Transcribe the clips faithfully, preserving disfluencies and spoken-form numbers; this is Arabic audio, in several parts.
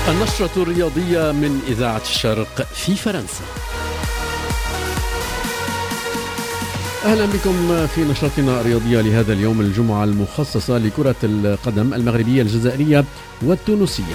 النشرة الرياضية من إذاعة الشرق في فرنسا. أهلا بكم في نشرتنا الرياضية لهذا اليوم الجمعة المخصصة لكرة القدم المغربية الجزائرية والتونسية.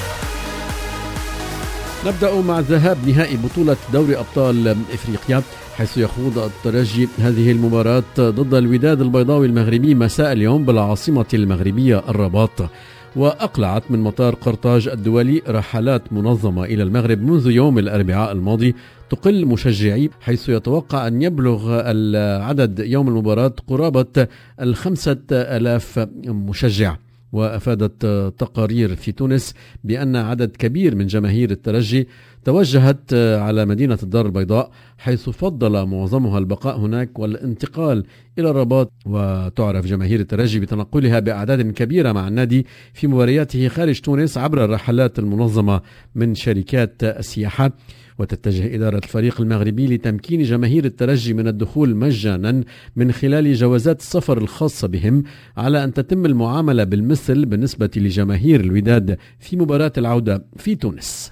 نبدأ مع ذهاب نهائي بطولة دوري أبطال إفريقيا، حيث يخوض الترجي هذه المباراة ضد الوداد البيضاوي المغربي مساء اليوم بالعاصمة المغربية الرباط. وأقلعت من مطار قرطاج الدولي رحلات منظمة إلى المغرب منذ يوم الأربعاء الماضي تقل مشجعي، حيث يتوقع أن يبلغ العدد يوم المباراة قرابة الخمسة ألاف مشجع. وأفادت تقارير في تونس بأن عدد كبير من جماهير الترجي توجهت على مدينة الدار البيضاء، حيث فضل معظمها البقاء هناك والانتقال إلى الرباط. وتعرف جماهير الترجي بتنقلها بأعداد كبيرة مع النادي في مبارياته خارج تونس عبر الرحلات المنظمة من شركات السياحة. وتتجه إدارة الفريق المغربي لتمكين جماهير الترجي من الدخول مجانا من خلال جوازات السفر الخاصة بهم، على أن تتم المعاملة بالمثل بالنسبة لجماهير الوداد في مباراة العودة في تونس.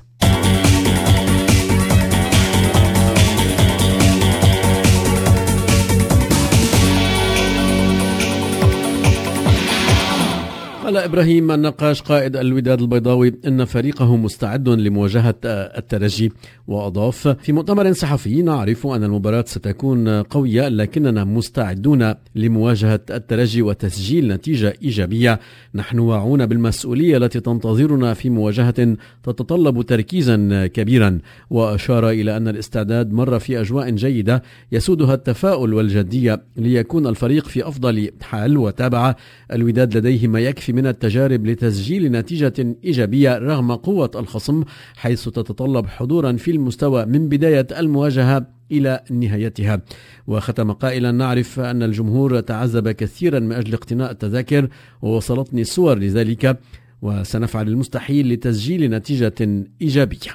قال إبراهيم النقاش قائد الوداد البيضاوي إن فريقه مستعد لمواجهة الترجي. وأضاف في مؤتمر صحفي: نعرف أن المباراة ستكون قوية، لكننا مستعدون لمواجهة الترجي وتسجيل نتيجة إيجابية. نحن واعون بالمسؤولية التي تنتظرنا في مواجهة تتطلب تركيزا كبيرا. وأشار إلى أن الاستعداد مر في أجواء جيدة يسودها التفاؤل والجدية ليكون الفريق في أفضل حال. وتابع: الوداد لديه ما يكفي من التجارب لتسجيل نتيجة إيجابية رغم قوة الخصم، حيث تتطلب حضورا في المستوى من بداية المواجهة إلى نهايتها. وختم قائلا: نعرف أن الجمهور تعذب كثيرا من أجل اقتناء التذاكر، ووصلتني صور لذلك، وسنفعل المستحيل لتسجيل نتيجة إيجابية.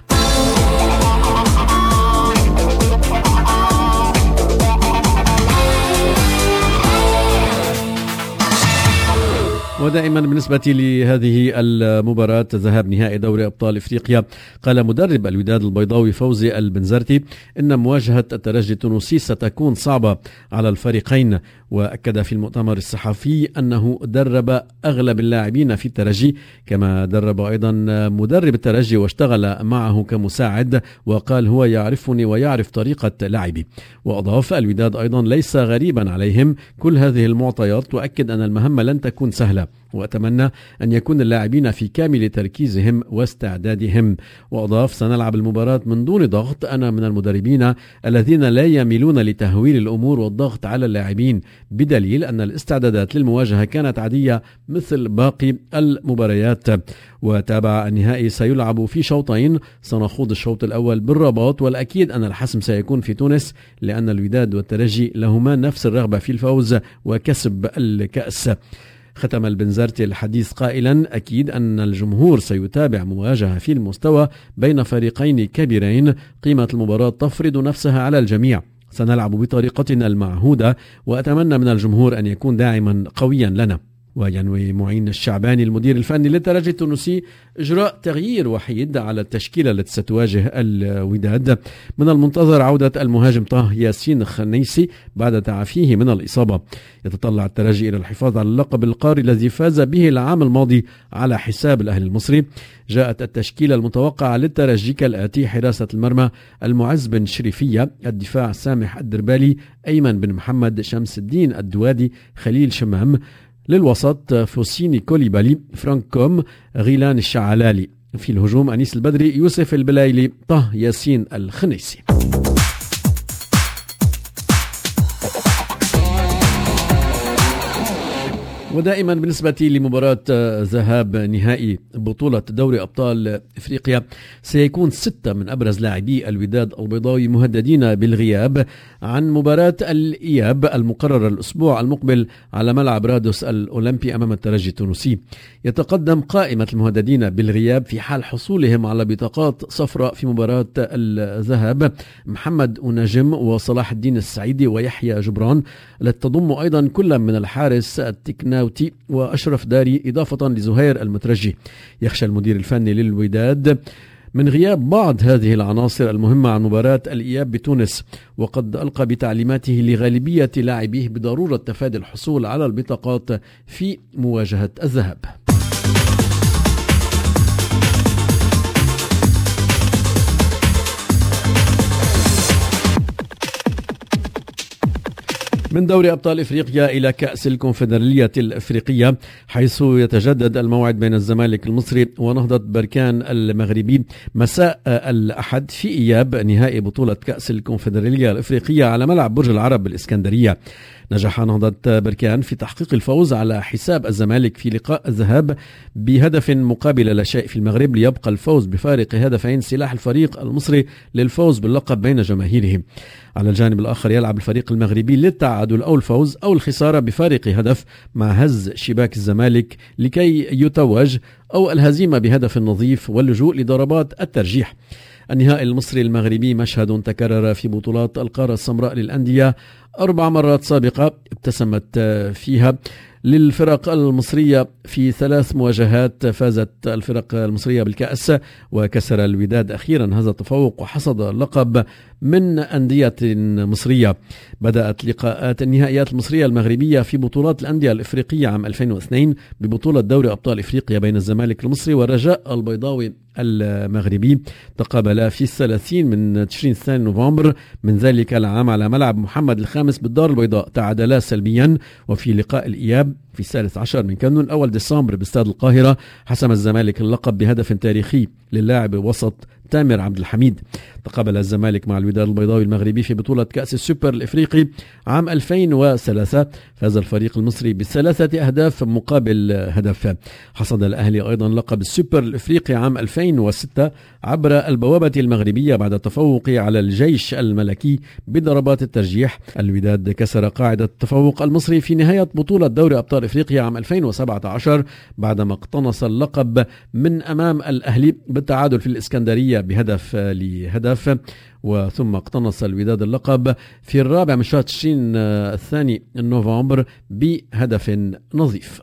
ودائما بالنسبة لهذه المباراة ذهاب نهائي دوري أبطال إفريقيا، قال مدرب الوداد البيضاوي فوزي البنزرتي إن مواجهة الترجي التونسي ستكون صعبة على الفريقين. وأكد في المؤتمر الصحفي أنه درب أغلب اللاعبين في الترجي، كما درب أيضا مدرب الترجي واشتغل معه كمساعد، وقال: هو يعرفني ويعرف طريقة لعبي. وأضاف: الوداد أيضا ليس غريبا عليهم كل هذه المعطيات، وأكد أن المهمة لن تكون سهلة، وأتمنى أن يكون اللاعبين في كامل تركيزهم واستعدادهم. وأضاف: سنلعب المباراة من دون ضغط، أنا من المدربين الذين لا يميلون لتهويل الأمور والضغط على اللاعبين، بدليل أن الاستعدادات للمواجهة كانت عادية مثل باقي المباريات. وتابع: النهائي سيلعب في شوطين، سنخوض الشوط الأول بالرباط، والأكيد أن الحسم سيكون في تونس، لأن الوداد والترجي لهما نفس الرغبة في الفوز وكسب الكأس. ختم البنزرتي الحديث قائلا: أكيد أن الجمهور سيتابع مواجهة في المستوى بين فريقين كبيرين، قيمة المباراة تفرض نفسها على الجميع، سنلعب بطريقتنا المعهودة، وأتمنى من الجمهور أن يكون داعما قويا لنا. وينوي معين الشعباني المدير الفني للترجي التونسي إجراء تغيير وحيد على التشكيلة التي ستواجه الوداد. من المنتظر عودة المهاجم طه ياسين الخنيسي بعد تعافيه من الإصابة. يتطلع الترجي إلى الحفاظ على اللقب القاري الذي فاز به العام الماضي على حساب الأهلي المصري. جاءت التشكيلة المتوقعة للترجي كالآتي: حراسة المرمى المعز بن شريفية، الدفاع سامح الدربالي، أيمن بن محمد، شمس الدين الدوادي، خليل شمام. للوسط: فوسيني كوليبالي، فرانك كوم، غيلان الشعلالي. في الهجوم: أنيس البدري، يوسف البلايلي، طه ياسين الخنيسي. ودائما بالنسبة لمباراة ذهاب نهائي بطولة دوري أبطال إفريقيا، سيكون ستة من أبرز لاعبي الوداد البيضاوي مهددين بالغياب عن مباراة الإياب المقررة الأسبوع المقبل على ملعب رادوس الأولمبي أمام الترجي التونسي. يتقدم قائمة المهددين بالغياب في حال حصولهم على بطاقات صفراء في مباراة الذهاب محمد أوناجم وصلاح الدين السعيدي ويحيى جبران، التي تضم أيضا كل من الحارس التكناوي القناوتي وأشرف داري إضافة لزهير المترجي. يخشى المدير الفني للوداد من غياب بعض هذه العناصر المهمة عن مباراة الإياب بتونس، وقد ألقى بتعليماته لغالبية لاعبيه بضرورة تفادي الحصول على البطاقات في مواجهة الذهاب. من دوري أبطال إفريقيا إلى كأس الكونفدرالية الإفريقية، حيث يتجدد الموعد بين الزمالك المصري ونهضة بركان المغربي مساء الأحد في إياب نهائي بطولة كأس الكونفدرالية الإفريقية على ملعب برج العرب بالإسكندرية. نجح نهضة بركان في تحقيق الفوز على حساب الزمالك في لقاء الذهاب بهدف مقابل لا شيء في المغرب، ليبقى الفوز بفارق هدفين سلاح الفريق المصري للفوز باللقب بين جماهيره. على الجانب الآخر يلعب الفريق المغربي للتعادل أو الفوز أو الخسارة بفارق هدف مع هز شباك الزمالك لكي يتوج، أو الهزيمة بهدف نظيف واللجوء لضربات الترجيح. النهائي المصري المغربي مشهد تكرر في بطولات القارة السمراء للأندية أربع مرات سابقة ابتسمت فيها للفرق المصرية في ثلاث مواجهات. فازت الفرق المصرية بالكأس وكسر الوداد أخيرا هذا التفوق وحصد اللقب من أندية مصرية. بدأت لقاءات النهائيات المصرية المغربية في بطولات الأندية الإفريقية عام ألفين واثنين ببطولة دوري أبطال إفريقيا بين الزمالك المصري والرجاء البيضاوي المغربي، تقابلا في الثلاثين من تشرين الثاني نوفمبر من ذلك العام على ملعب محمد الخامس بالدار البيضاء، تعادلا سلبيا. وفي لقاء الإياب في الثالث عشر من كانون أول ديسمبر باستاد القاهرة حسم الزمالك اللقب بهدف تاريخي للاعب وسط تامر عبد الحميد. تقابل الزمالك مع الوداد البيضاوي المغربي في بطولة كأس السوبر الإفريقي عام ألفين وثلاثة. فاز الفريق المصري بثلاثة أهداف مقابل هدف. حصد الأهلي أيضا لقب السوبر الإفريقي عام ألفين وستة عبر البوابة المغربية بعد التفوق على الجيش الملكي بضربات الترجيح. الوداد كسر قاعدة التفوق المصري في نهاية بطولة دوري أبطال إفريقيا عام ألفين وسبعة عشر بعدما اقتنص اللقب من أمام الأهلي بالتعادل في الإسكندرية بهدف لهدف، وثم اقتنص الوداد اللقب في الرابع من شهر تشرين الثاني نوفمبر بهدف نظيف.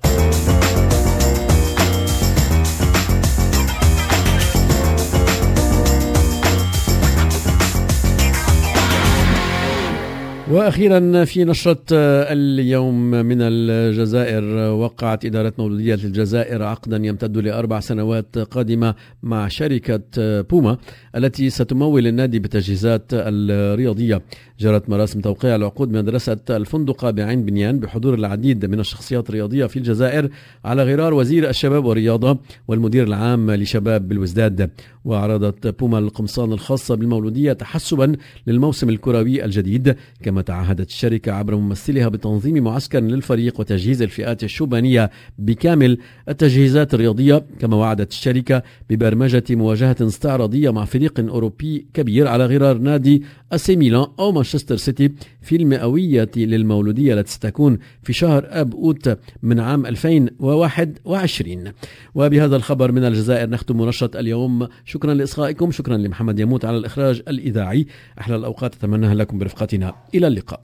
وأخيرا في نشرة اليوم من الجزائر، وقعت إدارة مولودية الجزائر عقدا يمتد لأربع سنوات قادمة مع شركة بوما التي ستمول النادي بالتجهيزات الرياضية. جرت مراسم توقيع العقود بمدرسة الفندقة بعين بنيان بحضور العديد من الشخصيات الرياضية في الجزائر على غرار وزير الشباب والرياضة والمدير العام لشباب بالوزداد. وعرضت بوما القمصان الخاصة بالمولودية تحسبا للموسم الكروي الجديد، كما تعهدت الشركة عبر ممثلها بتنظيم معسكر للفريق وتجهيز الفئات الشبانية بكامل التجهيزات الرياضية. كما وعدت الشركة ببرمجة مواجهة استعراضية مع فريق أوروبي كبير على غرار نادي أسي ميلان أو مانشستر سيتي في المئوية للمولودية التي ستكون في شهر أب أوت من عام ألفين وواحد وعشرين. وبهذا الخبر من الجزائر نختم نشرة اليوم. شكرا لإصغائكم، شكرا لمحمد يموت على الإخراج الإذاعي. أحلى الأوقات أتمناها لكم برفقتنا، إلى اللقاء.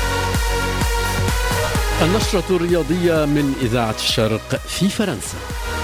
النشرة الرياضية من إذاعة الشرق في فرنسا.